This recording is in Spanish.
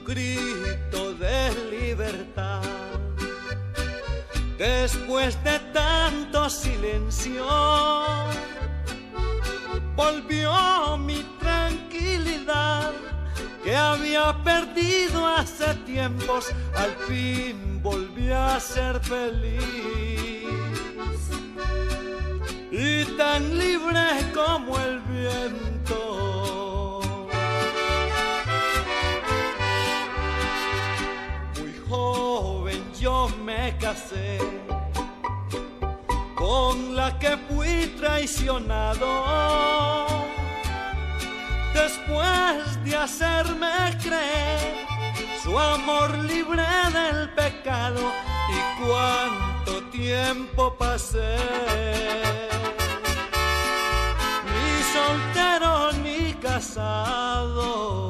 grito de libertad. Después de tanto silencio, volvió mi tranquilidad que había perdido hace tiempos. Al fin volví a ser feliz y tan libre como el viento. Muy joven yo me casé con la que fui traicionado. Después de hacerme creer su amor libre del pecado, y cuánto tiempo pasé, ni soltero ni casado.